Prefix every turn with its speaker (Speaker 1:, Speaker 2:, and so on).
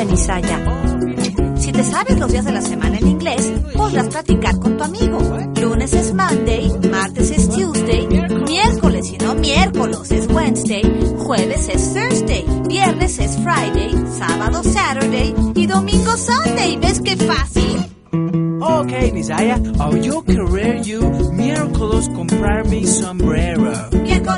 Speaker 1: dice Nisaya. Si te sabes los días de la semana en inglés, podrás practicar con tu amigo. Lunes es Monday, martes es Tuesday, miércoles y no miércoles es Wednesday, jueves es Thursday, viernes es Friday, sábado Saturday y domingo Sunday. ¿Ves qué fácil?
Speaker 2: Okay, Nisaya, yo querer you miércoles comprar mi sombrero.
Speaker 1: Miércoles